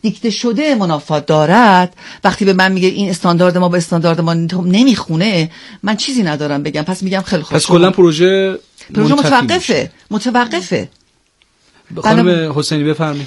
دیکته شده منافات دارد، وقتی به من میگه این استاندارد ما با استاندارد ما نمیخونه، من چیزی ندارم بگم. پس میگم خیلی خوب، پس کلا پروژه متوقفه. خانم حسینی بفرمایید.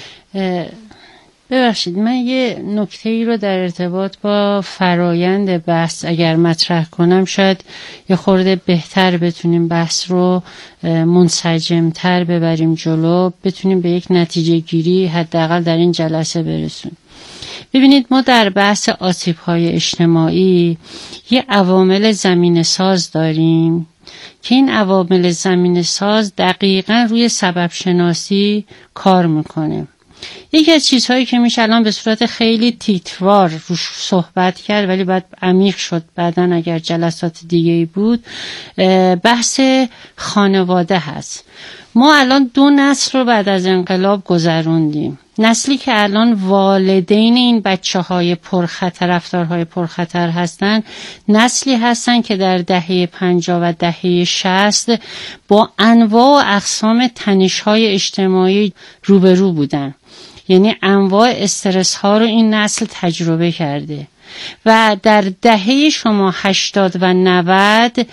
ببخشید، من یه نکته ای رو در ارتباط با فرایند بحث اگر مطرح کنم شاید یه خورده بهتر بتونیم بحث رو منسجم‌تر ببریم جلو، بتونیم به یک نتیجه گیری حداقل در این جلسه برسونیم. ببینید، ما در بحث آسیب‌های اجتماعی یه عوامل زمینه ساز داریم که این عوامل زمینه ساز دقیقاً روی سبب شناسی کار میکنه. یکی از چیزهایی که میشه الان به صورت خیلی تیتروار روش صحبت کرد ولی بعد عمیق شد بعدن اگر جلسات دیگه‌ای بود، بحث خانواده هست. ما الان 2 نسل رو بعد از انقلاب گذروندیم. نسلی که الان والدین این بچه‌های پرخطر، رفتارهای پرخطر هستن، نسلی هستن که در دهه 50 و دهه 60 با انواع و اقسام تنش‌های اجتماعی روبرو بودن. یعنی انواع استرس ها رو این نسل تجربه کرده و در دهه شما 80 و 90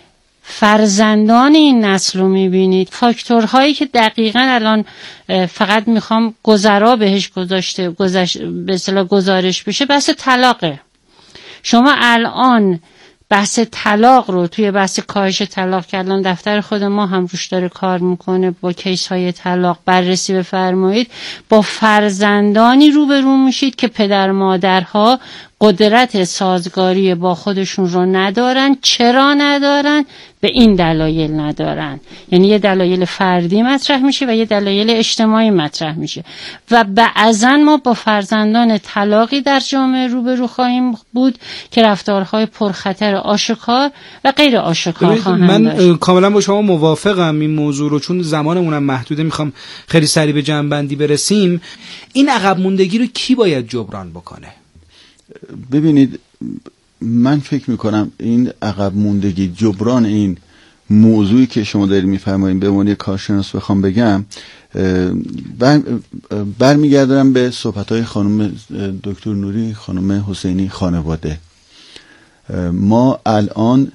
فرزندان این نسل رو میبینید. فاکتورهایی که دقیقاً الان فقط میخوام گذرا بهش به اصطلاح گزارش بشه، بحث طلاقه. شما الان بحث طلاق رو توی بحث کاهش طلاق که الان دفتر خود ما هم روش داره کار میکنه، با کیس های طلاق بررسی بفرمایید، با فرزندانی روبرو میشید که پدر مادرها قدرت سازگاری با خودشون رو ندارن. چرا ندارن؟ به این دلایل ندارن. یعنی یه دلایل فردی مطرح میشه و یه دلایل اجتماعی مطرح میشه و بعضا ما با فرزندان طلاقی در جامعه روبرو خواهیم بود که رفتارهای پرخطر آشکار و غیر آشکار خواهند داشت. من کاملا با شما موافقم این موضوع رو، چون زمانمونم محدوده، میخوام خیلی سریع به جمع‌بندی برسیم. این عقب موندگی رو کی باید جبران بکنه؟ ببینید، من فکر میکنم این عقب موندگی، جبران این موضوعی که شما دارید میفرمایید به عنوان کارشناس بخوام بگم، برمیگردم به صحبت‌های خانم دکتر نوری، خانم حسینی، خانواده. ما الان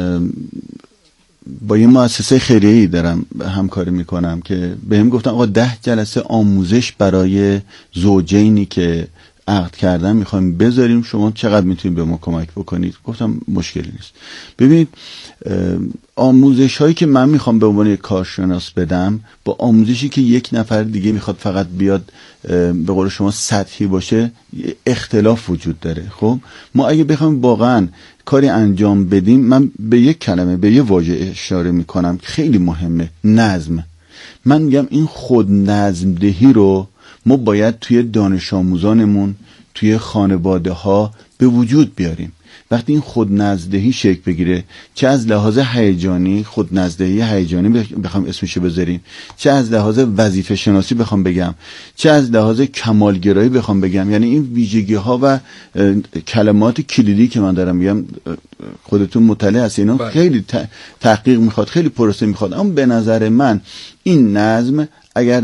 با یه مؤسسه خیریه‌ای دارم همکاری میکنم که بهم گفتن آقا 10 جلسه آموزش برای زوجینی که عقد کردن میخوایم بذاریم، شما چقدر میتونید به ما کمک بکنید؟ گفتم مشکلی نیست. ببینید، آموزش هایی که من میخوام به عنوان کارشناس بدم با آموزشی که یک نفر دیگه میخواد فقط بیاد به قول شما سطحی باشه، اختلاف وجود داره. خب ما اگه بخوایم واقعا کاری انجام بدیم، من به یک کلمه، به یک واژه اشاره میکنم که خیلی مهمه: نظم. من میگم این خود نظم دهی رو ما باید توی دانش آموزانمون، توی خانواده ها به وجود بیاریم. وقتی این خود نزدهی شکل بگیره، چه از لحاظ هیجانی، خود نزدهی هیجانی بخوام اسمشو بذاریم، چه از لحاظ وظیفه شناسی بخوام بگم، چه از لحاظ کمالگرایی بخوام بگم، یعنی این ویژگی ها و کلمات کلیدی که من دارم میگم، خودتون مطلع هستین، اینا خیلی تحقیق میخواد، خیلی پروسه میخواد. اما به نظر من این نظم اگر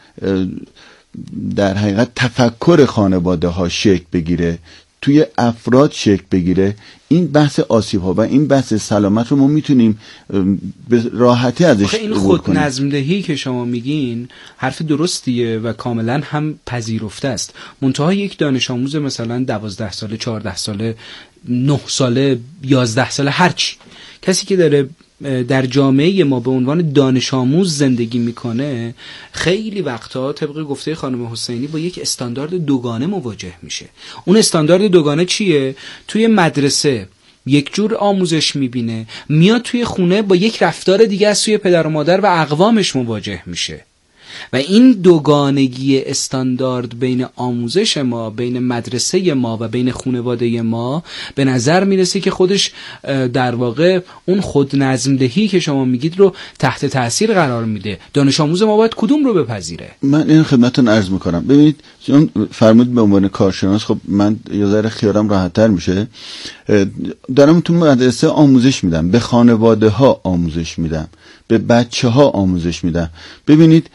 در حقیقت تفکر خانواده ها شکل بگیره، توی افراد شکل بگیره، این بحث آسیب ها و این بحث سلامت رو ما میتونیم به راحتی ازش این خود نظمدهی که شما میگین حرف درستیه و کاملا هم پذیرفته است. منتها یک دانش آموز مثلا 12 ساله، 14 ساله، 9 ساله، 11 ساله، هرچی، کسی که داره در جامعه ما به عنوان دانش آموز زندگی میکنه، خیلی وقتا طبق گفته خانم حسینی با یک استاندارد دوگانه مواجه میشه. اون استاندارد دوگانه چیه؟ توی مدرسه یک جور آموزش میبینه، میاد توی خونه با یک رفتار دیگه از سوی پدر و مادر و اقوامش مواجه میشه و این دوگانگی استاندارد بین آموزش ما، بین مدرسه ما و بین خانواده ما به نظر میرسه که خودش در واقع اون خود نظمدهی که شما میگید رو تحت تاثیر قرار میده. دانش آموز ما باید کدوم رو بپذیره؟ من این خدمتتون عرض میکنم. ببینید، چون فرمودید به عنوان کارشناس، خب من یه ذره خیالم راحت‌تر میشه. دارم تو مدرسه آموزش میدم، به خانواده ها آموزش میدم، به بچه ها آموزش میدم. ببینید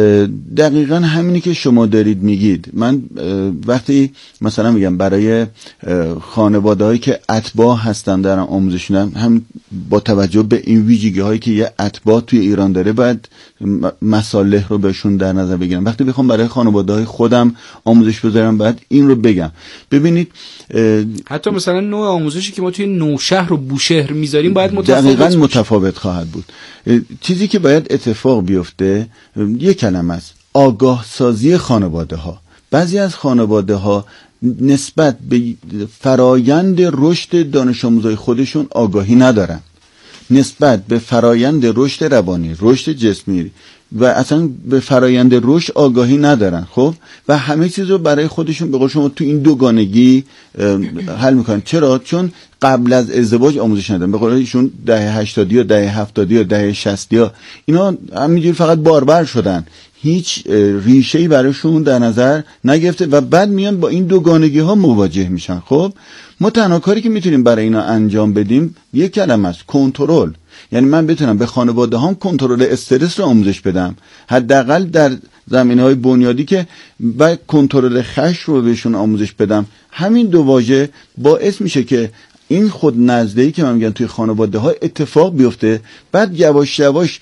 دقیقا همینی که شما دارید میگید. من وقتی مثلا میگم برای خانواده هایی که اتباع هستن دارم آموزش میدم، هم با توجه به این ویژگی هایی که یه اتباع توی ایران داره باید مصالح رو بهشون در نظر بگیرم. وقتی بخوام برای خانواده های خودم آموزش بذارم باید این رو بگم. ببینید حتی مثلا نوع آموزشی که ما توی نوشهر و بوشهر میذاریم باید دقیقاً متفاوت خواهد بود. چیزی که باید اتفاق بیفته یک کلمه است: آگاه سازی خانواده ها. بعضی از خانواده ها نسبت به فرایند رشد دانش آموزای خودشون آگاهی ندارن، نسبت به فرایند رشد روانی، رشد جسمی و اصلا به فرایند رشد آگاهی ندارن. خب و همه چیز رو برای خودشون به قول شما تو این دوگانگی حل میکنن. چرا؟ چون قبل از ازدواج آموزش ندادن. به قول ایشون دهه 80 یا دهه 70 یا دهه 60 اینا همینجوری فقط باربر شدن، هیچ ریشه‌ای براشون در نظر نگرفته و بعد میان با این دوگانگی ها مواجه میشن. خب ما تنها کاری که میتونیم برای اینا انجام بدیم یک کلمه است: کنترل. یعنی من بتونم به خانواده هام کنترل استرس رو آموزش بدم، حداقل در زمینه‌های بنیادی که و کنترل خشم رو بهشون آموزش بدم. همین دو واژه باعث میشه که این خود نزده‌ای که من میگم توی خانواده ها اتفاق بیفته. بعد یواش یواش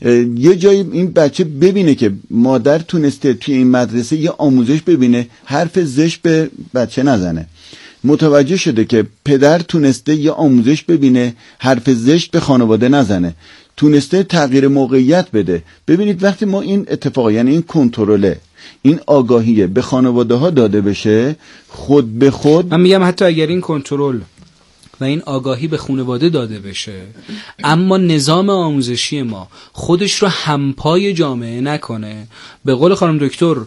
یه جایی این بچه ببینه که مادر تونسته توی این مدرسه یه آموزش ببینه، حرف زشت به بچه نزنه. متوجه شده که پدر تونسته یه آموزش ببینه، حرف زشت به خانواده نزنه، تونسته تغییر موقعیت بده. ببینید وقتی ما این اتفاق، یعنی این کنترله، این آگاهیه به خانواده ها داده بشه، خود به خود، من میگم حتی اگر این کنترل و این آگاهی به خانواده داده بشه اما نظام آموزشی ما خودش رو همپای جامعه نکنه، به قول خانم دکتر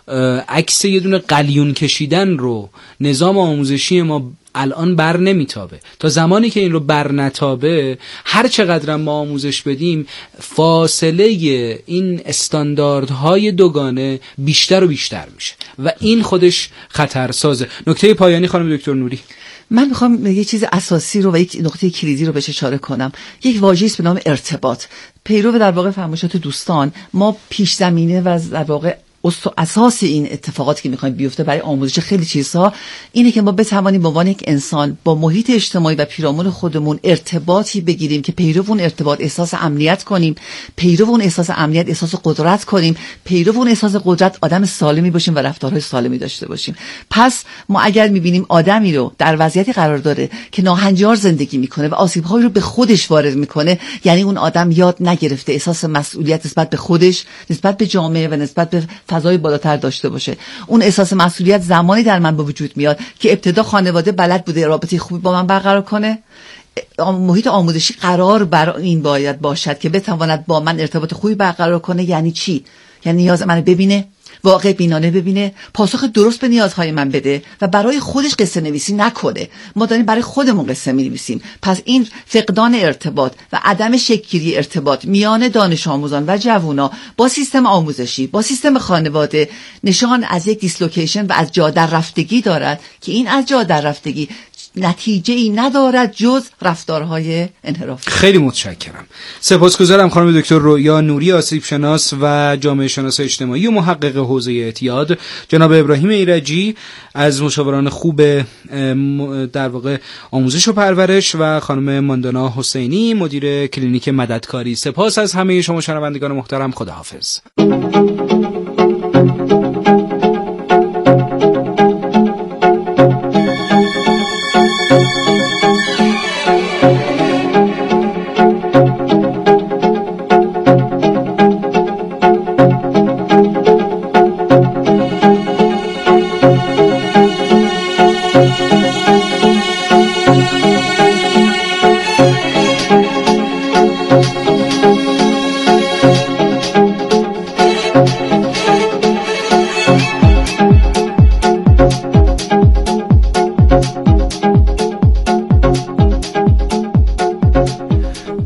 عکس یه دونه قلیون کشیدن رو نظام آموزشی ما الان بر نمیتابه. تا زمانی که این رو بر نتابه، هر چقدر ما آموزش بدیم فاصله این استانداردهای دوگانه بیشتر و بیشتر میشه و این خودش خطرسازه. نکته پایانی خانم دکتر نوری. من میخوام یه چیز اساسی رو و یک نقطه کلیدی رو بهش اشاره کنم. یک واژه‌ای است به نام ارتباط. پیرو در واقع فرمایشات دوستان، ما پیش زمینه و در واقع اساس این اتفاقاتی که میخوایم بیفته برای آموزش خیلی چیزها اینه که ما بتوانیم به عنوان یک انسان با محیط اجتماعی و پیرامون خودمون ارتباطی بگیریم که پیرو اون ارتباط احساس امنیت کنیم، پیرو اون احساس امنیت احساس قدرت کنیم، پیرو اون احساس قدرت آدم سالمی باشیم و رفتارهای سالمی داشته باشیم. پس ما اگر میبینیم آدمی رو در وضعیتی قرار داره که ناهنجار زندگی میکنه و آسیب‌هایی رو به خودش وارد میکنه، یعنی اون آدم یاد نگرفته احساس مسئولیت نسبت به خودش، نسبت به جامعه و نسبت به فضای بالاتر داشته باشه. اون احساس مسئولیت زمانی در من به وجود میاد که ابتدا خانواده بلد بوده رابطه خوبی با من برقرار کنه، محیط آموزشی قرار بر این باید باشد که بتواند با من ارتباط خوبی برقرار کنه. یعنی چی؟ یعنی نیاز منو ببینه، واقع بینانه ببینه، پاسخ درست به نیازهای من بده و برای خودش قصه نویسی نکنه. ما داریم برای خودمون قصه می‌نویسیم. پس این فقدان ارتباط و عدم شکل‌گیری ارتباط میان دانش آموزان و جوونا با سیستم آموزشی، با سیستم خانواده، نشان از یک دیسلوکیشن و از جا در رفتگی دارد که این از جا در رفتگی نتیجه ای ندارد جز رفتارهای انحرافی. خیلی متشکرم. سپاسگزارم خانم دکتر رویا نوری، آسیب شناس و جامعه شناس اجتماعی و محقق حوزه اعتیاد، جناب ابراهیم ایرجی از مشاوران خوب در واقع آموزش و پرورش و خانم ماندانا حسینی مدیر کلینیک مددکاری. سپاس از همه شما شنوندگان محترم. خداحافظ.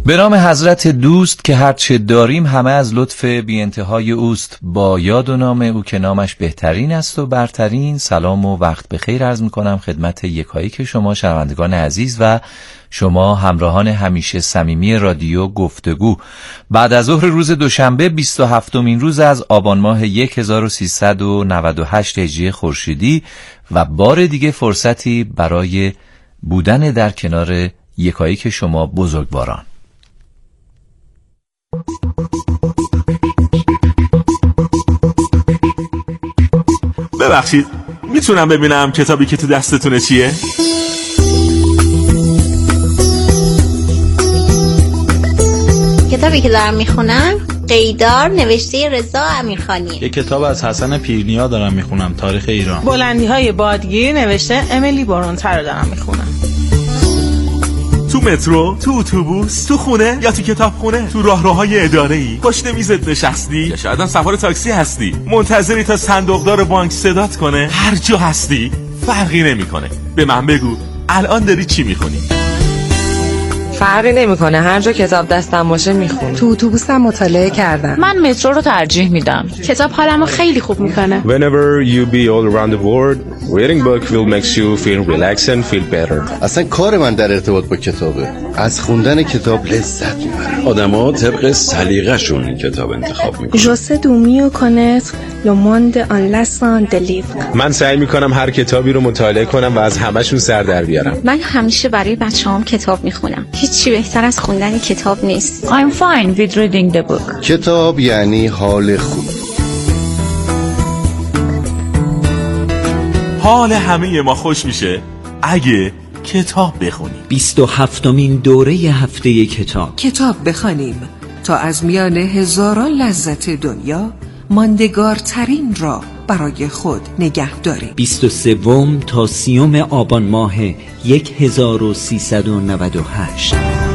به نام حضرت دوست که هرچه داریم همه از لطف بی انتهای اوست، با یاد و نام او که نامش بهترین است و برترین. سلام و وقت بخیر عرض میکنم خدمت یکایک شما شنوندگان عزیز و شما همراهان همیشه صمیمی رادیو گفتگو. بعد از ظهر روز دوشنبه 27مین روز از آبان ماه 1398 هجری خورشیدی و بار دیگه فرصتی برای بودن در کنار یکایک شما بزرگواران. ببخشید میتونم ببینم کتابی که تو دستتونه چیه؟ کتابی که دارم میخونم قیدار نوشته رضا امیرخانیه. یک کتاب از حسن پیرنیا دارم میخونم، تاریخ ایران. بلندی‌های بادگیر نوشته امیلی برونتر رو دارم میخونم. تو مترو، تو اتوبوس، تو خونه یا تو کتابخونه، تو راهروهای اداره‌ای، پشت میزت نشستی یا شاید هم سوار تاکسی هستی، منتظری تا صندوقدار بانک صدات کنه، هر جا هستی فرقی نمیکنه. به من بگو الان داری چی میخونی؟ فرقی نمیکنه، هر جا کتاب دستم باشه میخونم. تو اتوبوسم مطالعه کردم. من مترو رو ترجیح میدم. کتاب حالمو خیلی خوب میکنه. Whenever you be all around the world, reading book will makes you feel relaxed and feel better. اصلا کار من در ارتباط با کتابه. از خوندن کتاب لذت میبرم. آدما طبق سلیقه‌شون کتاب انتخاب میکنن. Je sais du mieux connaître le monde en laissant des livres. من سعی میکنم هر کتابی رو مطالعه کنم و از همه‌شون سر در بیارم. من همیشه برای بچه‌هام کتاب میخونم. هیچی بهتر از خوندن کتاب نیست. I'm fine with reading the book. کتاب یعنی حال خوب. حال همه ما خوش میشه اگه کتاب بخونیم. 27مین دوره هفته کتاب. کتاب بخوانیم تا از میان هزاران لذت دنیا ماندگارترین را برای خود نگه داریم. 23 تا 30 آبان ماه 1398.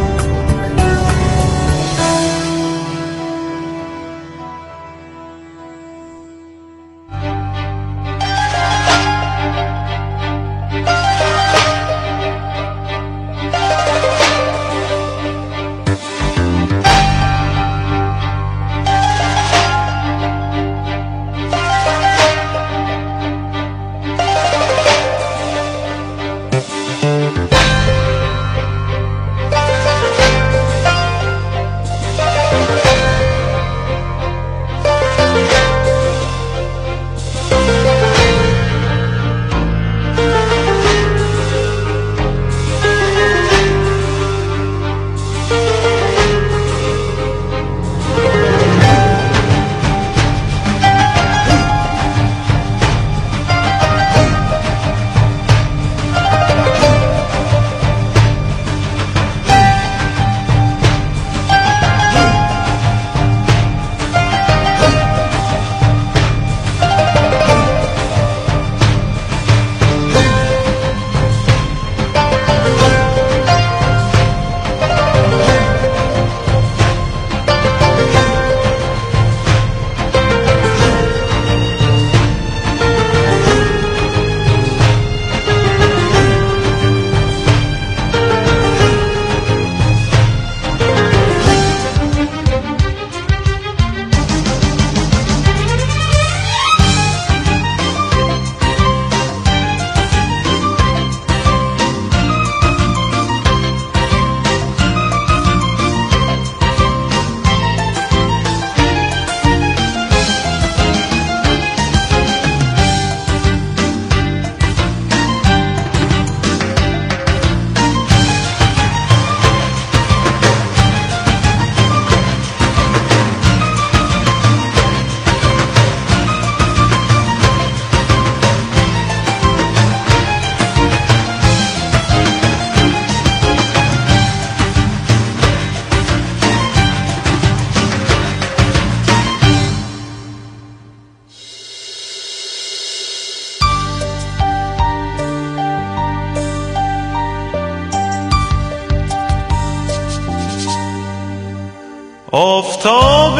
آفتاب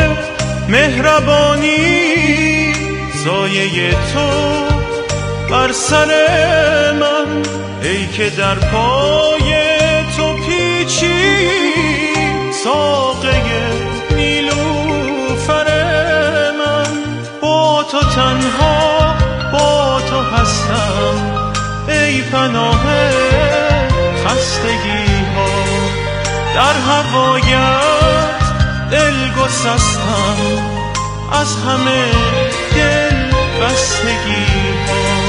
مهربانی سایه تو بر سر من، ای که در پای تو پیچید ساقه نیلوفر من. با تو تنها با تو هستم ای پناه خستگی ها. در هوایت دل گسستم از همه دل بستگی ها.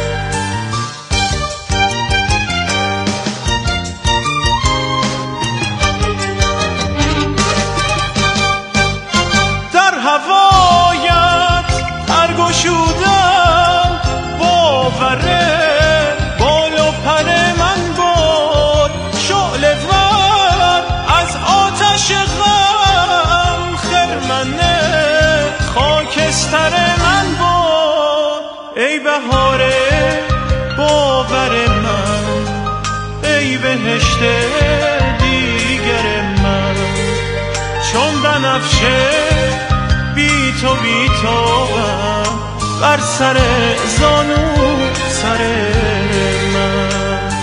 در هوایت پرگشودم باوره بال و پر من بود. شعله ور از آتش غم خرمنه خاکستر من بود. ای بهار باور من، ای بهشت دیگر من. چون بنفشه بی تو بی تو بر سر زانو سر من.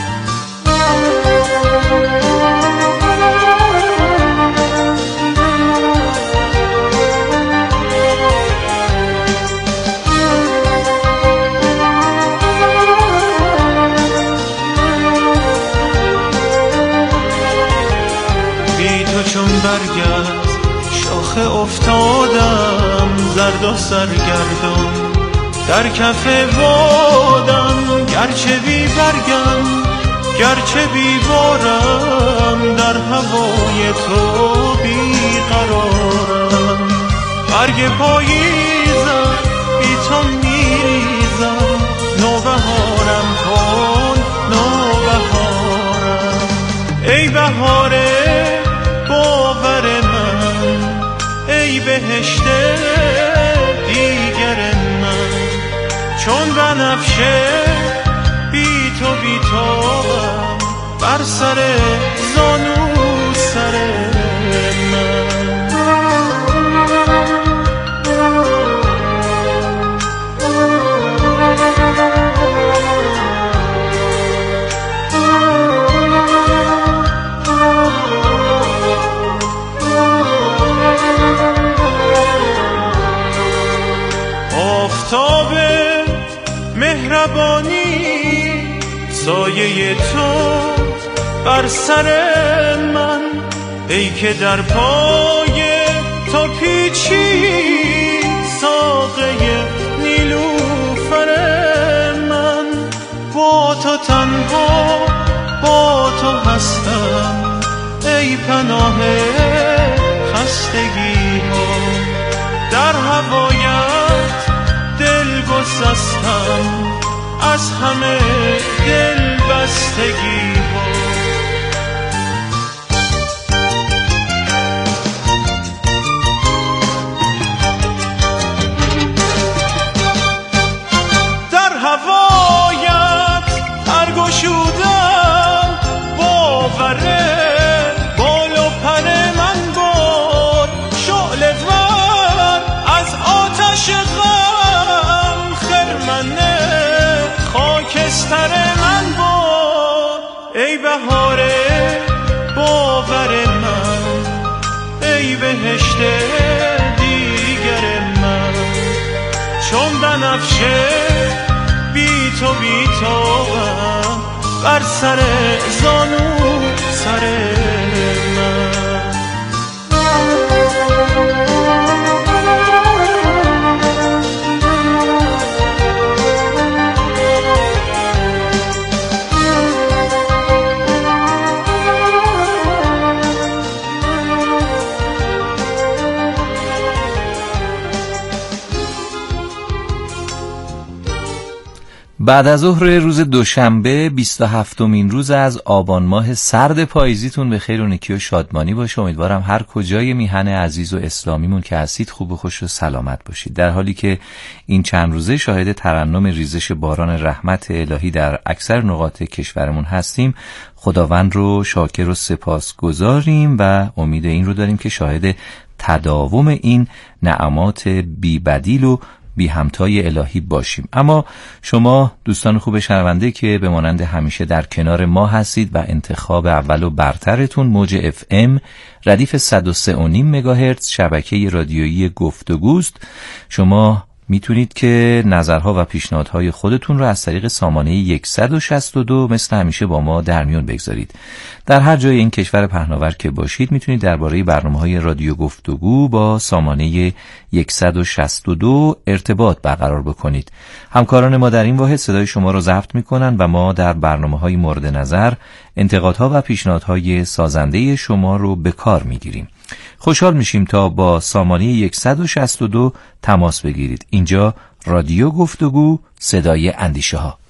بی تو چون برگرد شاخه افتادم زرد و سرگردم در کف بادم. گرچه بی برگم گرچه بی بارم در هوای تو بی قرارم. برگ پاییزم بی تو میریزم نوبهارم کن نوبهارم. ای بهار باور من، ای بهشت دیگر من. چون بنفشه بی تو بی تو بر سر زانو سر من. آفتاب مهربانی سایه تو بر سر من. ای که در پای تو پیچی ساقه نیلوفر من. با تو تنها با تو هستم ای پناه خستگی ها. در هوایت دل گسستم از همه دل بستگی ها. در هوایت پرگشودم باوره بال و پر من بود. شعله ور از آتش غم خرمنه خاکستر من بود. ای بهار باور من، ای بهشت دیگر من. چون بنفشه بی تو بی تو بر سر زانو سر من. بعد از ظهر روز دوشنبه 27مین روز از آبان ماه سرد پاییزیتون به خیر و نیکی و شادمانی باشه. امیدوارم هر کجای میهن عزیز و اسلامیمون که هستید خوب و خوش و سلامت باشید. در حالی که این چند روزه شاهد ترنم ریزش باران رحمت الهی در اکثر نقاط کشورمون هستیم، خداوند رو شاکر و سپاسگزاریم و امید این رو داریم که شاهد تداوم این نعمات بی‌بدیل و بی همتای الهی باشیم. اما شما دوستان خوب شنونده که به مانند همیشه در کنار ما هستید و انتخاب اول و برترتون موج FM ردیف 103.5 مگاهرتز شبکه رادیویی گفتگوست، شما میتونید که نظرها و پیشنهادهای خودتون رو از طریق سامانه 162 مثل همیشه با ما در میون بگذارید. در هر جای این کشور پهناور که باشید میتونید درباره برنامه‌های رادیو گفتگو با سامانه 162 ارتباط برقرار بکنید. همکاران ما در این واحد صدای شما رو ضبط میکنن و ما در برنامه‌های مورد نظر انتقادها و پیشنهادهای سازنده شما رو به کار میگیریم. خوشحال میشیم تا با سامانه 162 تماس بگیرید. اینجا رادیو گفتگو، صدای اندیشه ها.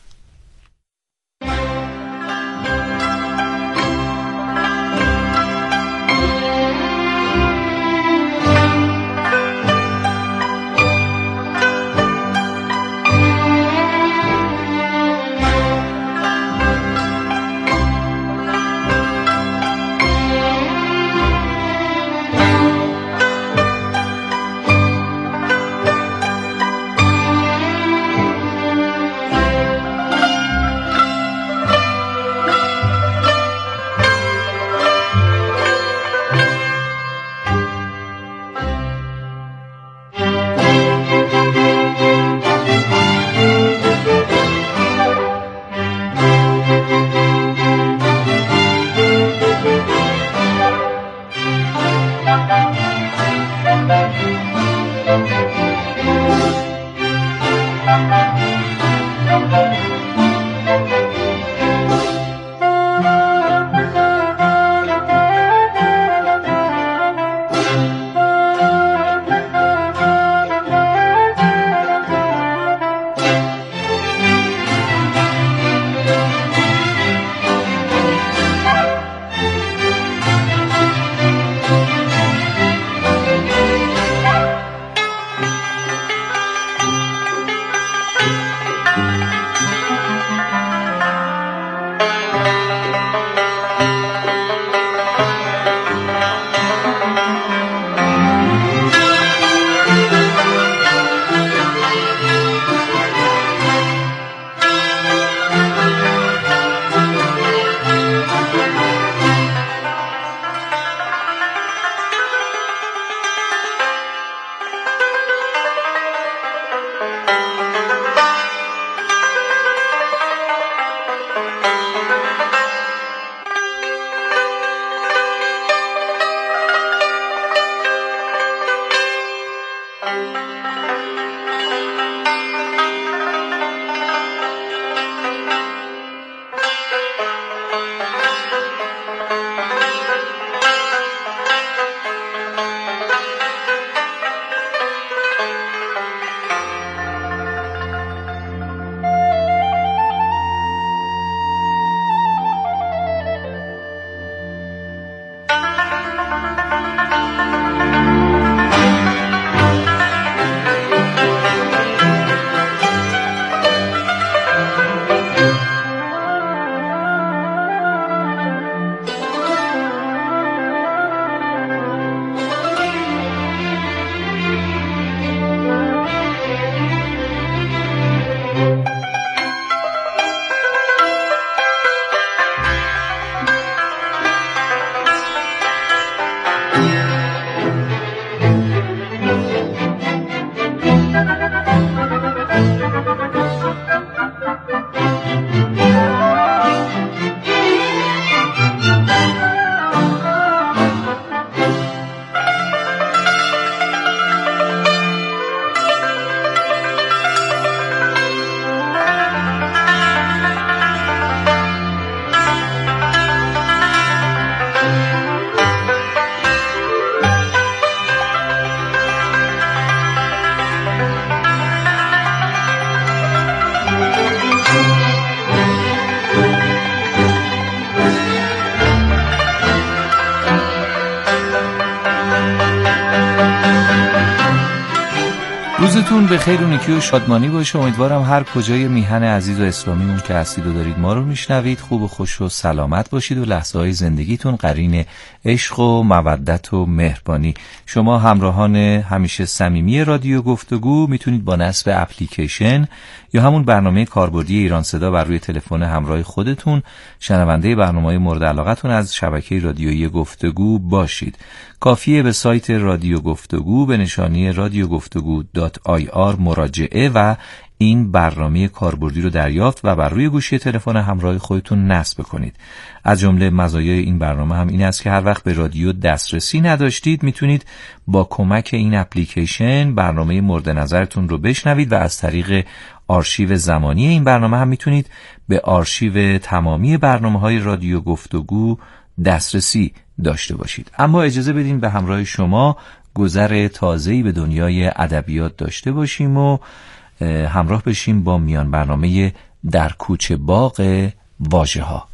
روزتون به خیر و نیکی و شادمانی باشه. امیدوارم هر کجای میهن عزیز و اسلامیمون که هستید و دارید ما رو میشنوید خوب و خوش و سلامت باشید و لحظه های زندگیتون قرین عشق و مودت و مهربانی. شما همراهان همیشه صمیمی رادیو گفتگو میتونید با نصب اپلیکیشن یا همون برنامه کاربردی ایران صدا بر روی تلفن همراه خودتون شنونده برنامه‌های مورد علاقتون از شبکه رادیویی گفتگو باشید. کافیه به سایت رادیو گفتگو به نشانی radiogoftgu.ir مراجعه و این برنامه کاربردی رو دریافت و بر روی گوشی تلفن همراه خودتون نصب کنید. از جمله مزایای این برنامه هم این است که هر وقت به رادیو دسترسی نداشتید میتونید با کمک این اپلیکیشن برنامه مورد نظرتون رو بشنوید و از طریق آرشیو زمانی این برنامه هم میتونید به آرشیو تمامی برنامه‌های رادیو گفتگو دسترسی داشته باشید. اما اجازه بدین به همراه شما گذر تازه‌ای به دنیای ادبیات داشته باشیم و همراه بشیم با میان برنامه در کوچه باغ واژه‌ها.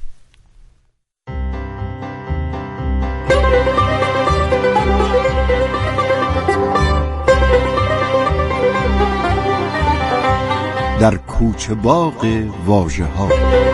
در کوچه باغ واژه‌ها.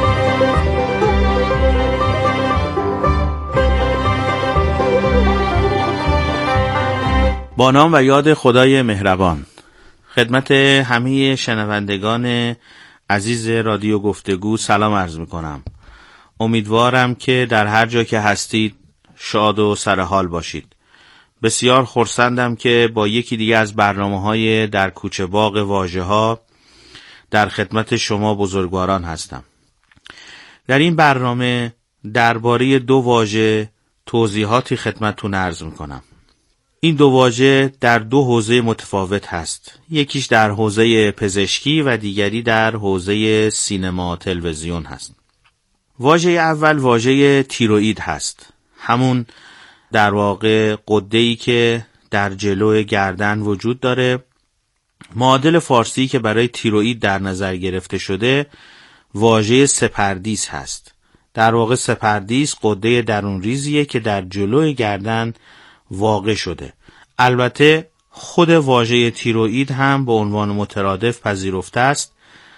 با نام و یاد خدای مهربان، خدمت همه شنوندگان عزیز رادیو گفتگو سلام عرض میکنم. امیدوارم که در هر جا که هستید شاد و سرحال باشید. بسیار خرسندم که با یکی دیگه از برنامه‌های در کوچه باغ واژه‌ها در خدمت شما بزرگواران هستم. در این برنامه درباره دو واژه توضیحاتی خدمتتون عرض میکنم. این دو واژه در دو حوزه متفاوت هست. یکیش در حوزه پزشکی و دیگری در حوزه سینما تلویزیون هست. واژه اول واژه تیروئید هست. همون در واقع غده‌ای که در جلو گردن وجود داره. معادل فارسی که برای تیروئید در نظر گرفته شده واژه سپردیس هست. در واقع سپردیس غده درون ریزیه که در جلوی گردن واقع شده. البته خود واژه تیروئید هم به عنوان مترادف پذیرفته است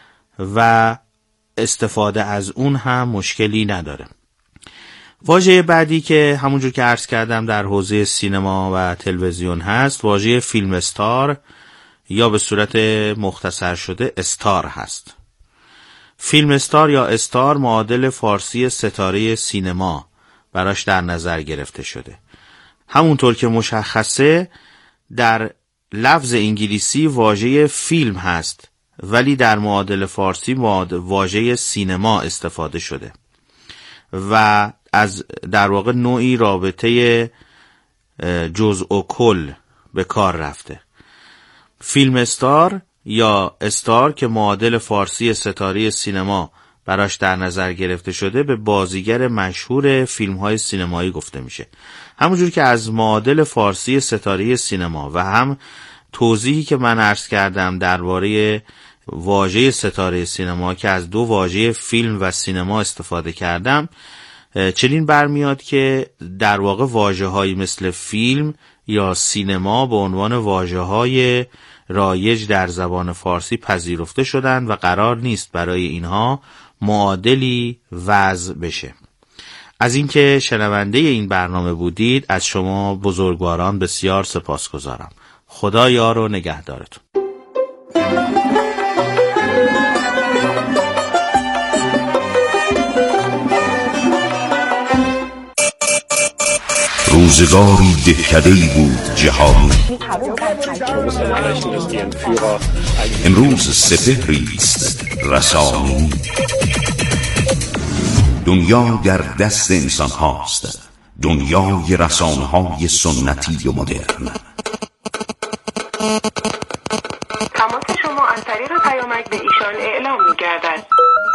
و استفاده از اون هم مشکلی نداره. واژه بعدی که همونجور که عرض کردم در حوزه سینما و تلویزیون هست واژه فیلم استار یا به صورت مختصر شده استار هست. فیلم استار یا استار معادل فارسی ستاره سینما براش در نظر گرفته شده. همونطور که مشخصه در لفظ انگلیسی واژه فیلم هست ولی در معادل فارسی واژه سینما استفاده شده و از در واقع نوعی رابطه جزء و کل به کار رفته. فیلم استار یا استار که معادل فارسی ستاره سینما براش در نظر گرفته شده به بازیگر مشهور فیلم‌های سینمایی گفته میشه. همونجور که از معادل فارسی ستاره سینما و هم توضیحی که من عرض کردم درباره واژه ستاره سینما که از دو واژه فیلم و سینما استفاده کردم، چنین برمیاد که در واقع واژه‌هایی مثل فیلم یا سینما به عنوان واژه‌های رایج در زبان فارسی پذیرفته شدند و قرار نیست برای اینها معادلی وضع بشه. از اینکه شنونده این برنامه بودید از شما بزرگواران بسیار سپاسگزارم. خدا یار و نگهدارتون. روزگاری دهکده‌ای بود جهانی، امروز سپهری است رسانی. دنیا در دست انسان هاست، دنیای رسانه های سنتی و مدرن. تماس شما از طریق پیامک به ایشان اعلام می‌گردد.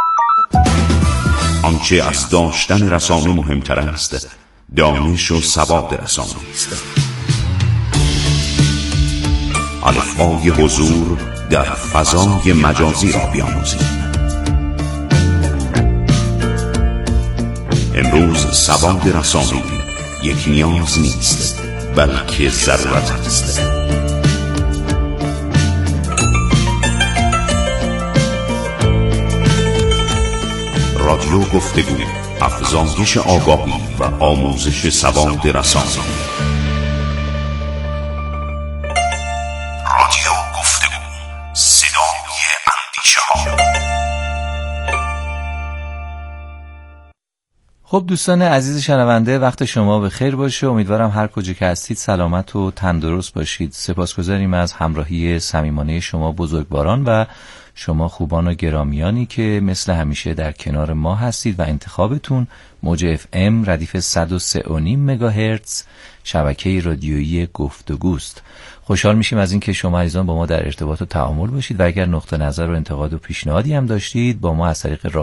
آنچه از داشتن رسانه مهمتر است دانش و سواد رسانه است. الفبای حضور در فضای مجازی را بیاموزید. امروز سواد رسانه‌ای یک نیاز نیست بلکه ضرورت است. رادیو گفتگو، افزایش آگاهی و آموزش سواد رسانه‌ای. رادیو گفتگو، صدای اندیشه‌ها. خب دوستان عزیز شنونده، وقت شما به خیر باشه. امیدوارم هر کجا که هستید سلامت و تندرست باشید. سپاسگزاریم از همراهی صمیمانه شما بزرگواران و شما خوبان و گرامیانی که مثل همیشه در کنار ما هستید و انتخابتون موج FM ردیف 103.5 مگاهرتز شبکه رادیویی گفتگوست. خوشحال میشیم از این که شما عزیزان با ما در ارتباط و تعامل باشید و اگر نقطه نظر و انتقاد و پیشنهادی هم داشتید با ما از طریق